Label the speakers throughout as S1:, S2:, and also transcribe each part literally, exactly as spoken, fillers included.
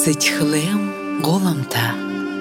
S1: Сычхлем голамта.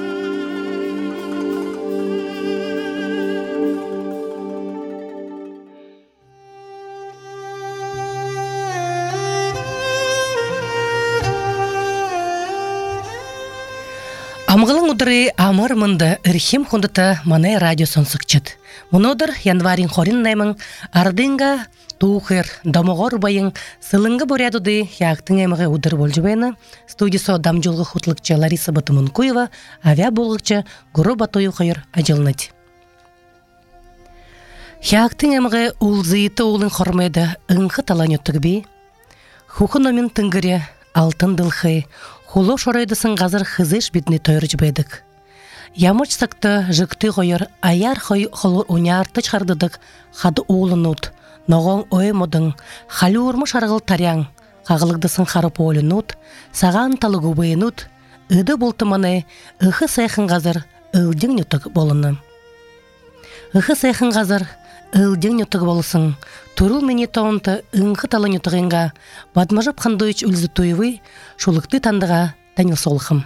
S1: Амғылың ұдыры амыр мұнды үрхем құндыты маны радио сонсықчыд. Мұнодыр январин хорин наймың ардынға туухыр дамоғыр байың сылыңғы борядуды яқтың әміғі ұдыр болжы байыны студисо дамжолғы хутлықчы Лариса Батымынкуева авиа болғықчы Гуру Батою қойыр ажылынады. Яқтың әміғі ұлзыйты олың қормайды ұңқы талан өттігі бей. Хухын омин тыңгірі алтын дылхы Хуло шорайдысын ғазыр хызыш бітіне тойрыч бәдік. Ямыч сақты жықты қойыр, аяр хой холур униарты чардыдық, хады олынут, ноғон оймудың, халі урмыш арғыл таряң, қағылығдысын қарып олынут, саған талығу бейінут, үді болтыманы, үхі сайхын ғазыр, үлден нүтік болыны. Үхі сайхын ғазыр, үлден нүтік болысын, Турул мені тоғынты ұңқы талы нүтігінға, бадмажып қандойыч үлзі туйвы, шулықты тандыға тәніл солықым.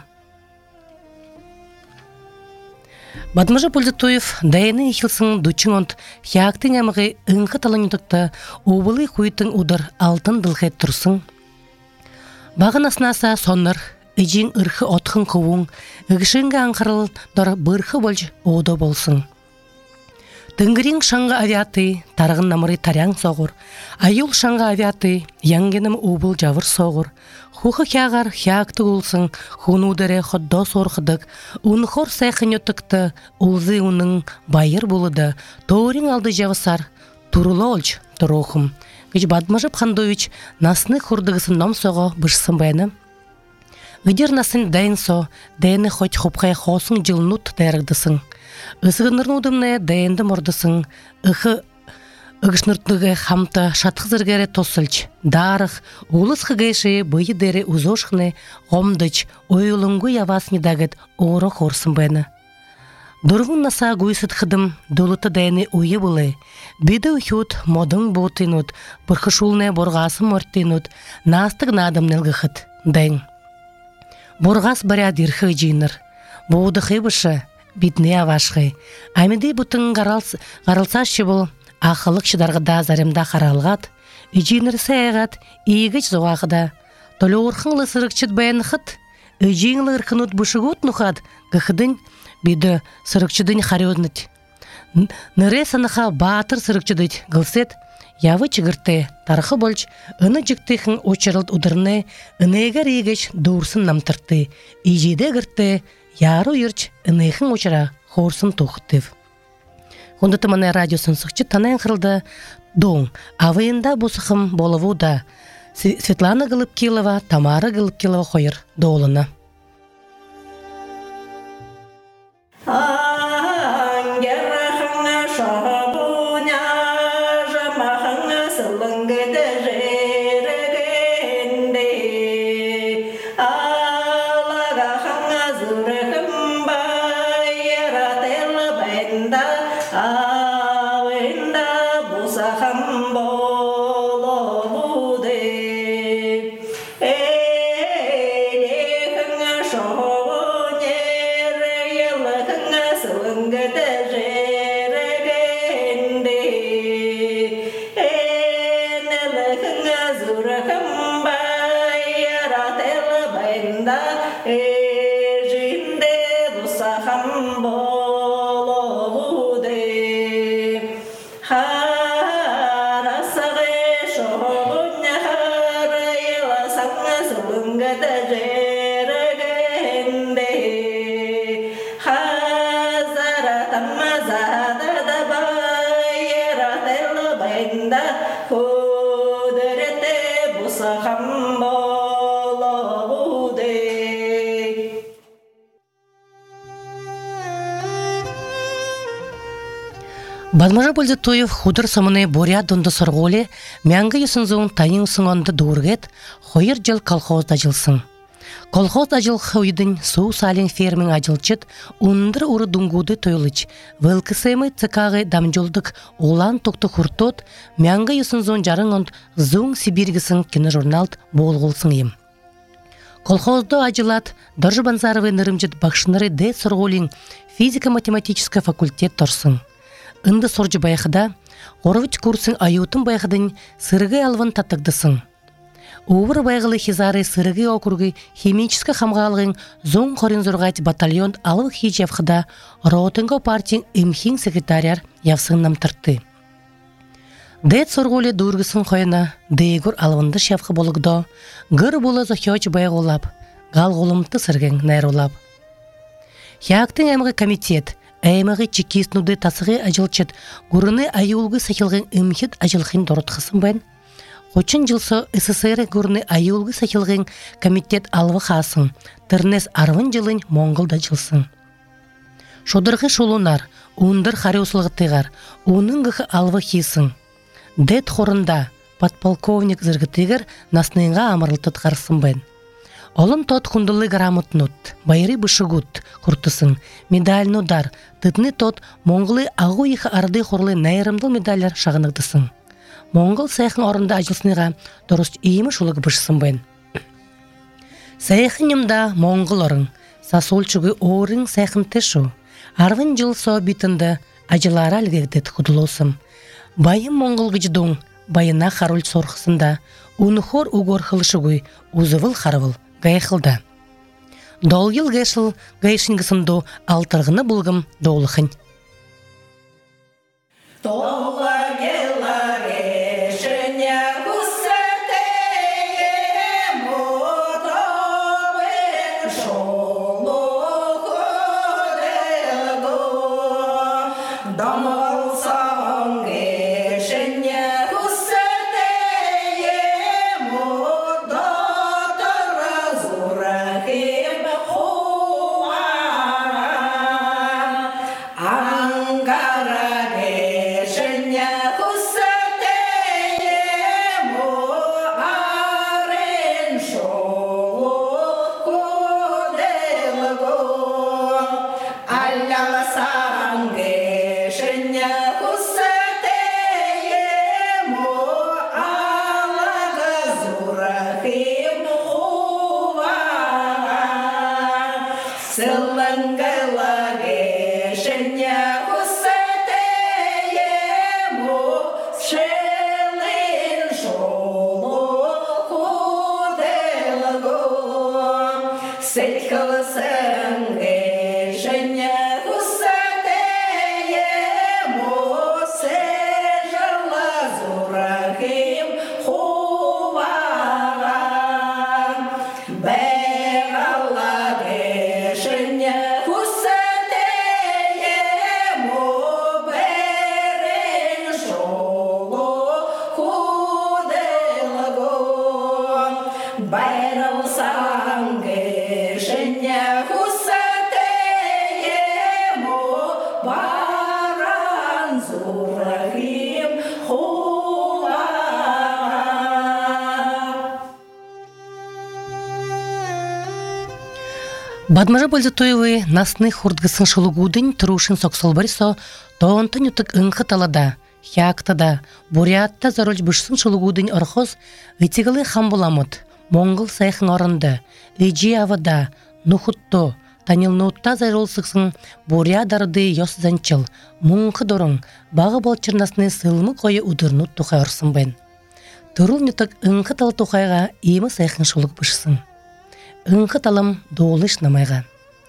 S1: Бадмажып үлзі туйв, дайыны ехілсің дучың онт, яқтың әміғі ұңқы талы нүтікті, обылы құйтың ұдыр алтын дылғет тұрсың. Бағын аснаса соныр, үжің ұрқы отқын қуың, үгішіңгі аңқырыл дұр бұрқы болж оды болсың. Тыңгырин шаңға авиаты, тарғын намыры таряң соғыр. Айыл шаңға авиаты, яңгенім убыл жавыр соғыр. Хухы хягар хягты ұлсың, хуны удары ходдо сорқыдық. Унхор сайқын өттікті, ұлзы ұның байыр болыды. Тоорин алды жавысар, турулы олж, тұрухым. Гіч Бадмажып Хандович насны хурдығысын ном соғы бұшсын байны. Үдер насын дайын со, дайыны хоть хопқай хосың жылнут дайрығдысың. Үсігінірін ұдымны дайынды мұрдысың, үхі үгішнұртныға хамта шатқы зіргері тосылч, дарық, улыс қығайшы бұйы дәрі ұзошқыны, ғомдыч, ойылыңғы явасыны дағыд оры хорсын бәні. Дұрғын наса гүйсіт қыдым, дұлыты дайыны ұйы бұлы, беді үхют модың бұтынут, бұрқышулны борғасы мұрттынут, настық надым нәлгіхіт, дайын. Борғас баря дирхы жиныр, бұуды қыбышы, битне авашқы. Амиды бұтын ғарылсашы бұл, ақылық шыдарғыда заремда қаралғат, үжинір сәйғат, иегіч зоғағыда. Толы орқынлы сырықчыд баянықыт, үжинлы ұрқынут бұшығыт нұхад, ғықыдың биді сырықчыдың қариодныд. Ныры саныға батыр сырықчыдыд ғылсет, явы чығырты, тарқы болч, үні жүктіхін очырылд ұдырны, үнегер егеш дұрсын намтырты, ижеде ғырты, яру үрч үніхін очыра хорсын тоқыттыв. Ондыты мана радиосын сұқчы танайын қырылды доң, авайында бұсықым болыву да, Светлана Голубкилова, Тамара Голубкилова қойыр доолыны. Бадмажа болзы тойып худыр самыны боря донды сорғолы, мәңгі есінзуын тайын сыңанды дұрғет, хойыр жыл колхозда жылсың. Колхоз ажыл хойдың су салин фермин ажылчыт, ундыр уры дунгуды тойлыч, вылкысымы цикағы дамжолдық олан тоқты хуртот, мәңгі есінзуын жарың онд зуң Сибиргісін киножурналт болғылсын ем. Колхоздо ажылат Доржы Банзаровы нырымжыт бакшыныры Д. Сорголин физика-математический факультет торсын. Инды соржы баяхыда, Орович курсын аюутын баяхыдын сырыгы алвын таттыгдысын. Увыр байгылы хизары сырыгы округы химический хамгаалыгын зоң хоринзоргайт батальон алвы хижевхыда Ротынго партиян имхин секретаряр явсын намтыртты. Д. Сорголи дургысын хойна дейгур алвынды шевхы болугдо, гыр болы зохёч байгулап, гал голымты сырген найрулап. Хяктын аймгы комитет, аймгы чекистнуды тасыгы ажылчыт, гурыны аюулгы сахилген имхит ажылхын доротхысын бен. Хочин жылсо СССР гурыны аюулгы сахилген комитет алвы хасын, тырнес арвын жылын Монголда жылсын. Шодыргы шолунар, ундыр хариуслығы тыгар, унын гыхы алвы хисын. Дет хорында подполковник зыргытыгыр насныңға амырлтыт қарсын бен. Олын тот хундылы грамотнут, байры бышыгут, куртысын, медаль удар, тытны тот Монголы агу ихы арды хорлы найрымдыл медальдар шағыныгдысын. Монгол сайхын орында ажылсыныға дұрыс ийімі шулығы бышысын бен. Сайхын емда Монгол орын, сасолчугы орын сайхын тешу, арвын жыл со битінді ажылары әлгегдет худылосым. Байым Монгол гыждуң, байына харуль сорхысында, унухор угор хылышыгуй, узывыл харывыл, гайхылда. Дол ел гайшыл, гайшынгысынду алтырғыны бұлғым доулықын. Бадмажа Бальзатоевы насны хурдгысын шылугудын турушын соксолбарисо тоонтын ютык ыңқы талада, хяктада, бурятта заролж бышсын шылугудын орхоз ытигылы хамбуламыт, Монгол сайхын орынды, ыжи авада, нухутто, танилнутта заролсыксын бурядарды йос занчыл, муңқы дорын, бағы болчырнасны сылмы койы удырнут тухай орсын бен. Турул нютык ыңқы тал тухайға имы сайхын шылуг бышсын. Ыңқы талым доолыш намайға.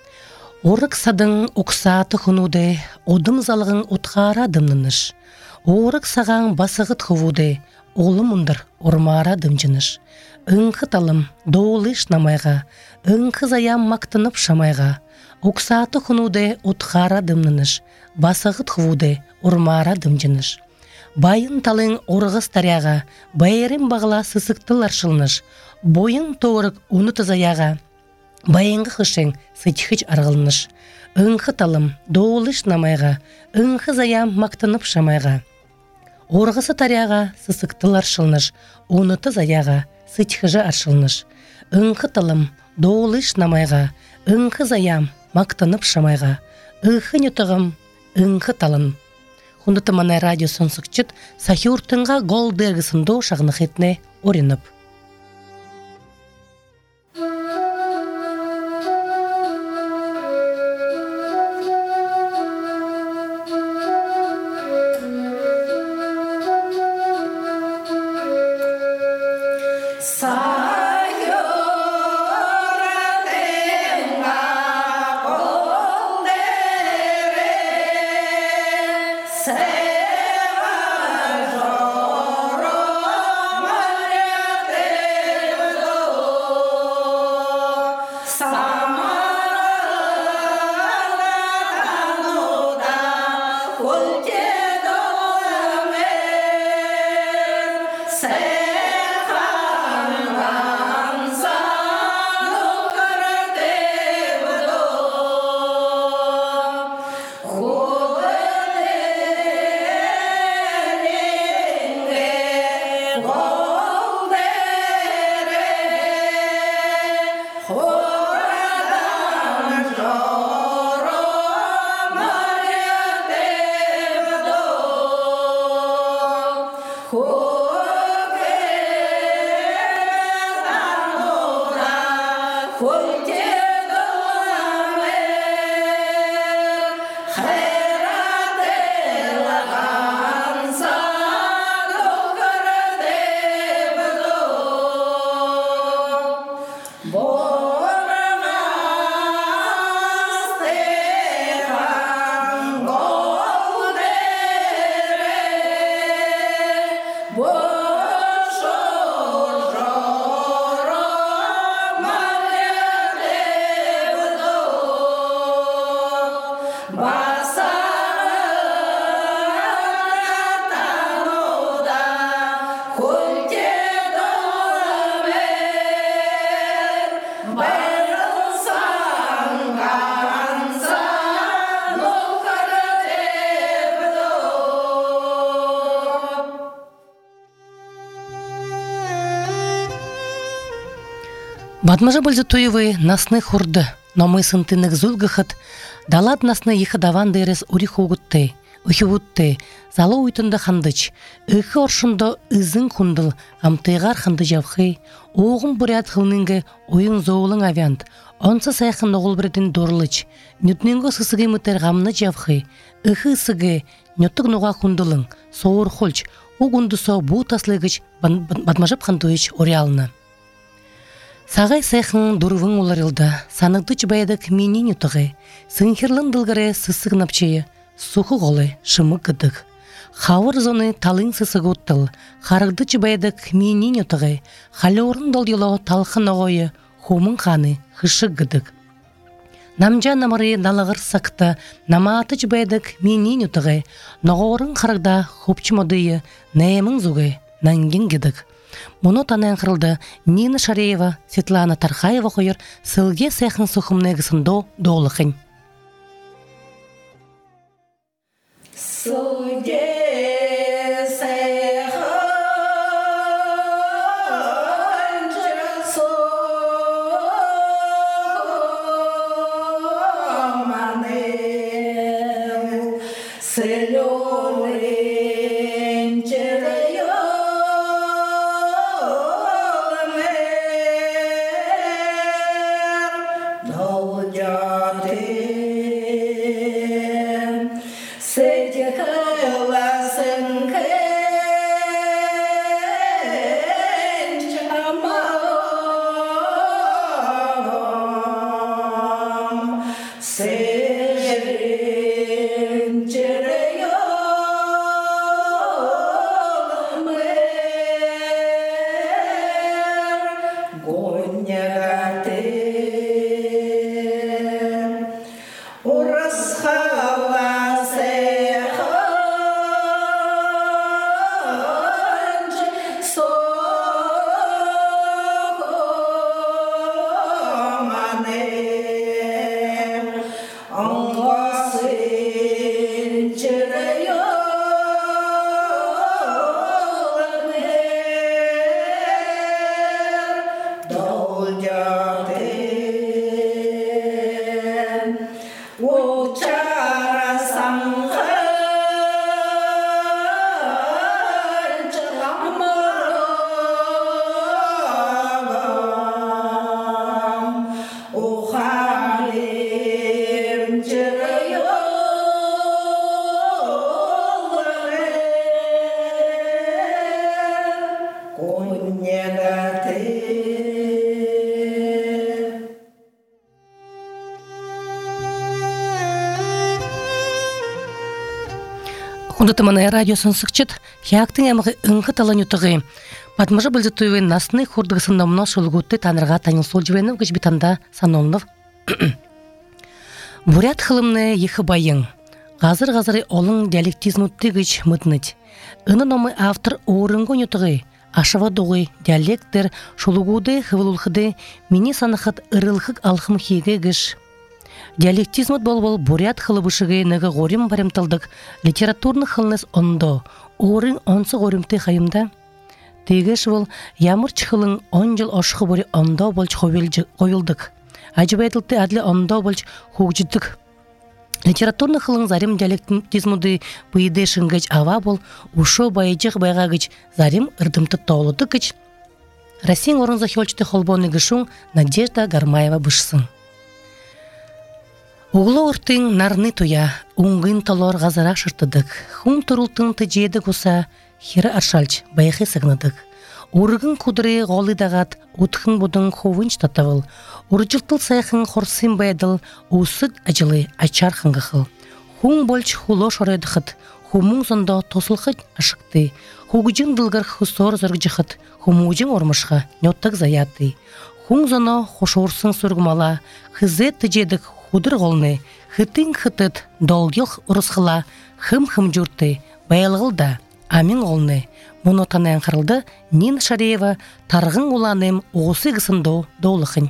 S1: Орық садың оқсаты хунуде, одым залығын отқара дымныныш. Орық саған басығыт хывуде, олым ұндыр ормара дымжыныш. Ыңқы талым доолыш намайға, ыңқы заям мақтынып шамайға. Оқсаты хунуде отқара дымныныш, басығыт хывуде ормара дымжыныш. Байын талың орғыз таряға, байырым бағыла сысықтыл аршылныш. Бойын тоғырық уны тазаяға, байынғы қышың сычхыч арғылныш. Ыңқы талым доолыш намайға, ыңқы заям мақтынып шамайға. Орғысы таряға сысықтыл аршылныш, уны тазаяға сычхыжы аршылныш. Ыңқы талым доолыш намайға, ыңқы заям мақтынып шамайға. Үхін үтіғым ыңқы талын. Хұнды тыманай радио сонсықчыт сахиуртынға гол дергісіндо шағынық етіне орынып. Бадмажа Бальзатуевы насны хурды, но мы сынтынық зулгахат, далад насны ехы даван дерес урих угутты, ухи вутты, залы уйтында хандыч, үхі оршында үзін хундыл, амтыйғар ханды жавхы, оғын бурят хылныңғы ойын зоулың авянт, онсы сайқын оғыл бірден дорлыч, нүтніңгі сысығы мұтер ғамны жавхы, үхі сығы, нүттік нуға хундылың, соғыр холч, оғынды со бұ таслығыч Бадмажап хандуич ориалны. Сағай сайхын дұрвың оларылды, санықты баядық менен ұтығы, сыңхерлын дылғыры сысық напчайы, сухы қолы шымы кыдық. Хауыр зоны талың сысық ұттыл, харықты баядық менен ұтығы, халі орын долдылы талқын оғойы, хумын қаны хышы кыдық. Намжа намыры налығыр сақты, наматы баядық менен ұтығы, ноғорын харыда хопчымодыйы, нәйемін зуғы, нәнген кыдық. Мұны танайын қырылды Нина Шареева, Светлана Тархаева қойыр сылге сайқын сұхымнегісіндо доғылықын.
S2: Сылге сайқын сұхыманын сілорын жерайы Onyegate
S1: Удатыманы радиосын сыкчыт, хяктың ямығы ыңғы талан ютығы. Батмажа Бұлдытуевы насны хурдығысын номна шылғутты танырға таныл сол жібеніп күш бітанда саномнов. Бурят хылымны ехы байың. Ғазыр-ғазыры олың диалектизмутты күш мұтныть. Үні номы автор орынғы ютығы. Ашава доғы диалектер шылғуды хывылулхыды мені санықыт ырылхык алхым хеге күш. Диалектизмут бол-бол бурят хылыбышығы нығы ғорим барымталдық литературны хылныз ондо, орын онсы ғоримты қайымда. Тегеш бол ямырч хылың он жыл ошқы бори ондо болч қойылдық. Ажыбайтылты адлы ондо болч хугжиддік. Литературны хылың зарим диалектизмуды бұйды шыңгыч ава бол, ушо байыжық байгагыч зарим ырдымты тоолыдыкыч. Россиян орын захиолчты холбоны гышун Надежда Гармаева бышсын. Углы ұртың нарны туя, уңғын талор ғазарақ шыртыдық. Хун тұрылтың тыжеді құса, хері аршалч, байқы сығныдық. Урығын құдыры ғолыдағат, ұтқын бұдың ховынч татавыл. Урыжылтыл сайқын хорсын байдыл, ұсыд ажылы ачарқын ғықыл. Хун больч хуло шорайдықыт, хумың зонда тосылқыт ашықты. Хугыжын дылғыр хусор зыргжықыт, хумужын ормышға нөттік заяты. Хун зоно хошорсын сүргімала, хызы тыжедік худыр ғолны, хытын хытыт, долгил ұрысқыла, хым-хым жүрті, байылғылда, амин ғолны. Мұны танайын қырылды Нина Шареева тарғын ұланым оғысы ғысындо доулықын.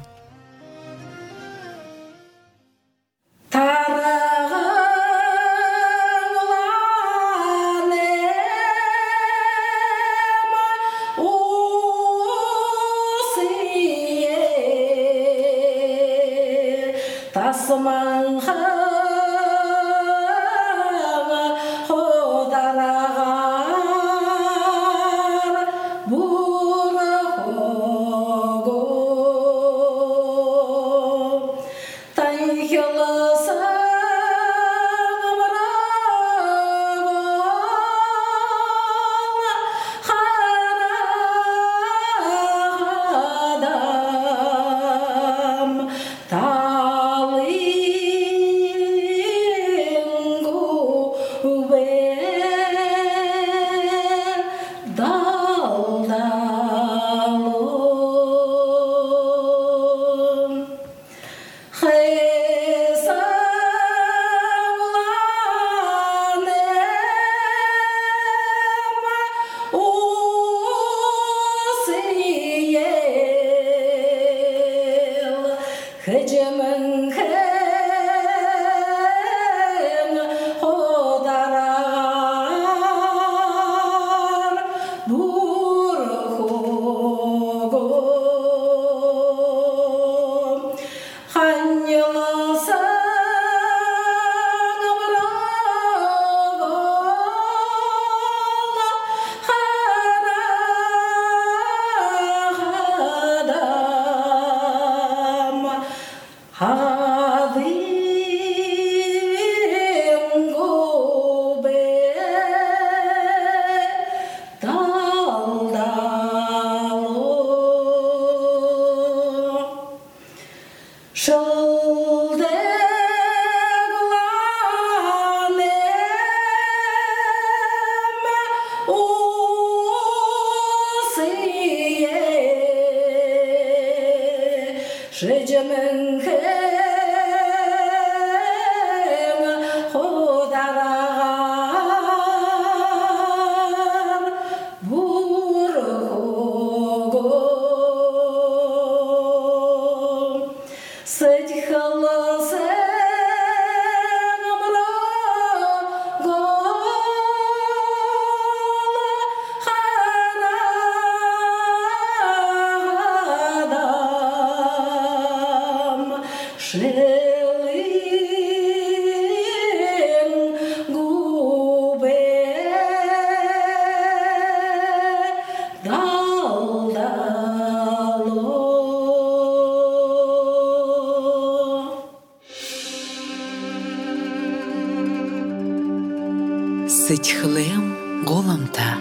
S3: Сычхлем голамта.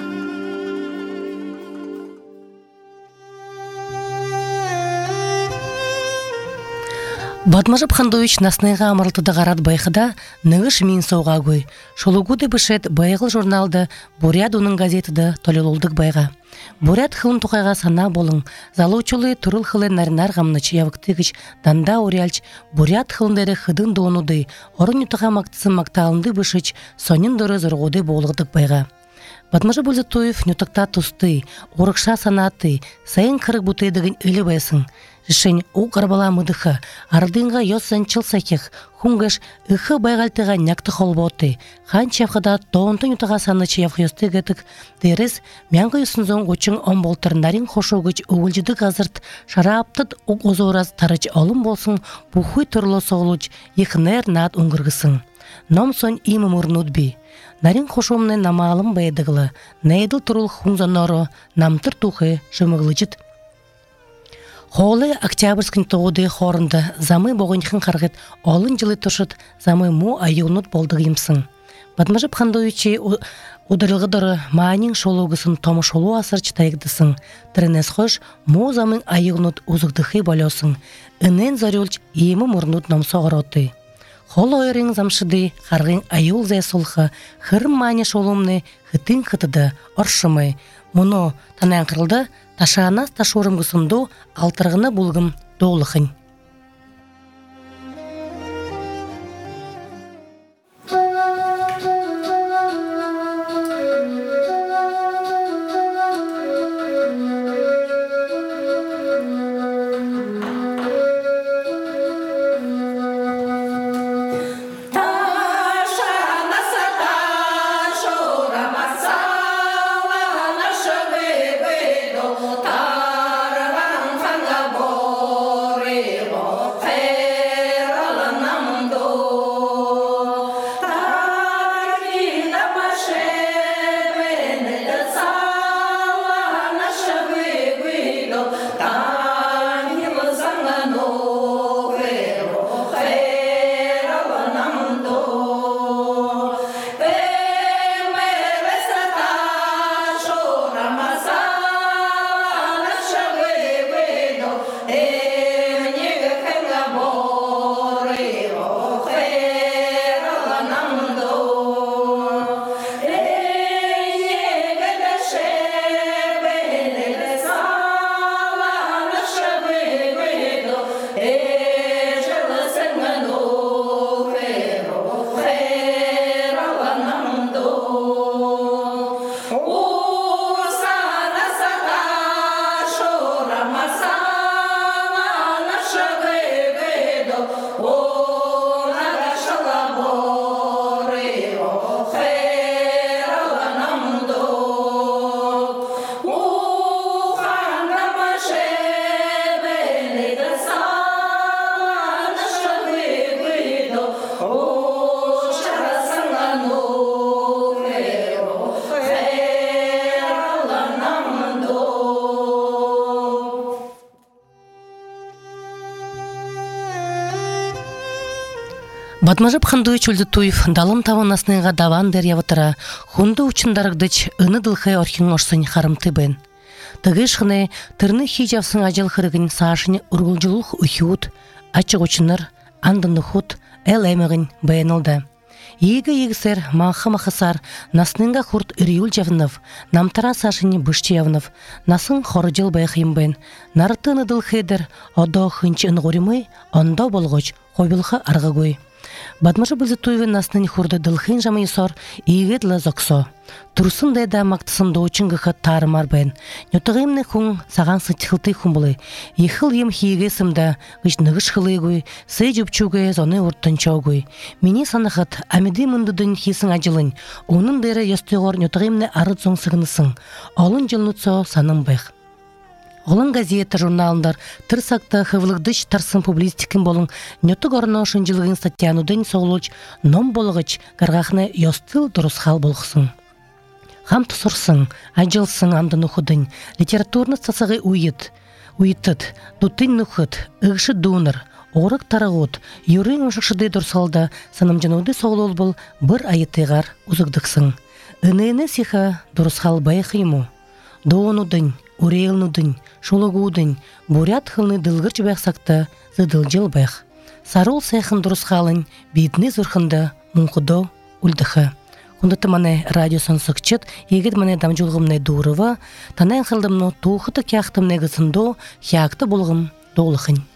S1: Батмажып Хандович насныйға амырылтыды ғарат байқыда нығыш мен соуға көй. Шолугуды бішет байғыл журналды Бурят оның газетіді толелолдық байға. Бурят хылын тұқайға сана болың. Залучылы тұрыл хылы наринар ғамныч явықтығыч данда орялч Бурят хылындары хыдын доонуды орын ютыға мақтысын мақталынды бішіч сонын дұры зұрғуды болғыдық байға. Батмажы Бұлзатуев нютықта тұсты, орықша санаты, сайын қырық бұтайдығын өлі байсын. Жышын у қарбала мұдықы, ардыңға йосын чылсақих, хунгаш ұқы байғалтыға няқты холботы, хан чавқыда тоғынты нютыға саны чавқиосты гетік, деріз мянғы юсынзон ғучың он болтыр нарин хошуғыч уғылжыды ғазырт, шараптыд уқ озораз тарыч олым болсын, бұхуй тұрлы соғылуч, екінер над ұңғырғысын. Ном сон имы мұрнудби. Нарин хошумны намалым байдығылы, нәйділ тұрыл хунзаноро, намтыр тухы жымығылычыт. Холы Октябрьскін тоғыды хорынды замы боғыншын қарғыт олын жылы тұршыт замы му айығынут болдығы емсің. Батмажып Хандовичи удырылғыдыры маанин шолуғысын томы шолу асыр чытайғдысың. Тірінес хош му замын айығынут ұзықтықы болесың. Үнен зарюлч емі мұрнут номсо ғыроты. Хол ойрын замшыды қарғын айыл зәй солқы хырым маны шолумны хытын хытыды оршымы. Мұны танан қырылды ташағанас ташуырым ғысынду алтырғыны бұлғым доғылықын. Батмажып Хандович Бұлзатуев далым тавын асныға даван дер явытыра, хунды учындарыгдыч ыны дылхай орхин орсын харымты бен. Тыгыш хыны тырны хижавсын ажал хырыгын саашыны ургулжулух ухиут, ачык учыныр, андыны худ, әл әмігін баянылды. Егі егісер маңқы мақысар, насныңға хурт үриюл жавынов, намтара сашыны бышчы явынов, насын хорыжыл байқым бен. Нарытыны дылхайдыр, одо хынчы ынғуримы, ондо болғыч, қойбылғы арғы гой. Батмажы Бұлзатуевы насны хурды дылхын жамы сор иегедлі зоксо. Турсын дайда мақтысын доучынгығы тарымар бән. Нютығымны хуң саған сытықылты хум бұлы. Ехыл ем хиегесімді үш нығыш хылығой, сый жүпчуге зоны ұрттынчаугой. Мені санықыт әмеді мұндыдың хисың ажылын. Оның дәрі естіғор нютығымны арыт зоң сығынысың. Олын жылнутсо саным байқ. Олың газеті журналындар тырсакта хывылыгдыч тарсын публистикин болың нөтік орно шынжылығын статьянудың соғылуч ном болығыч гаргахны йостыл дұрыс хал болғысын. Хам тұсырсын, ажылсын андын ұхыдың, литературны сасығы уйыт, уйытыт, дутын нұхыт, ұғышы дуныр, орық тарығыт, юрын ұшықшыды дұрсалда санымжануды соғылыл бұл бір айытығар ұзығдықсын. Үніні сиха дұрыс хал байқыму. Доонудың, урейлнудың, шолығудың, бурят хылны дылғырч байқсақта зыдылжыл байқ. Сарул сайхын дұрыс қалын, бейдіне зұрхынды мұңқыдо үлдіхі. Құндыты мане радиосын сұқчыт, егет мане дамжулғымне дұрывы, танайын қылдымны туғыты кяқтымне ғысындо, хяқты болғым долықын.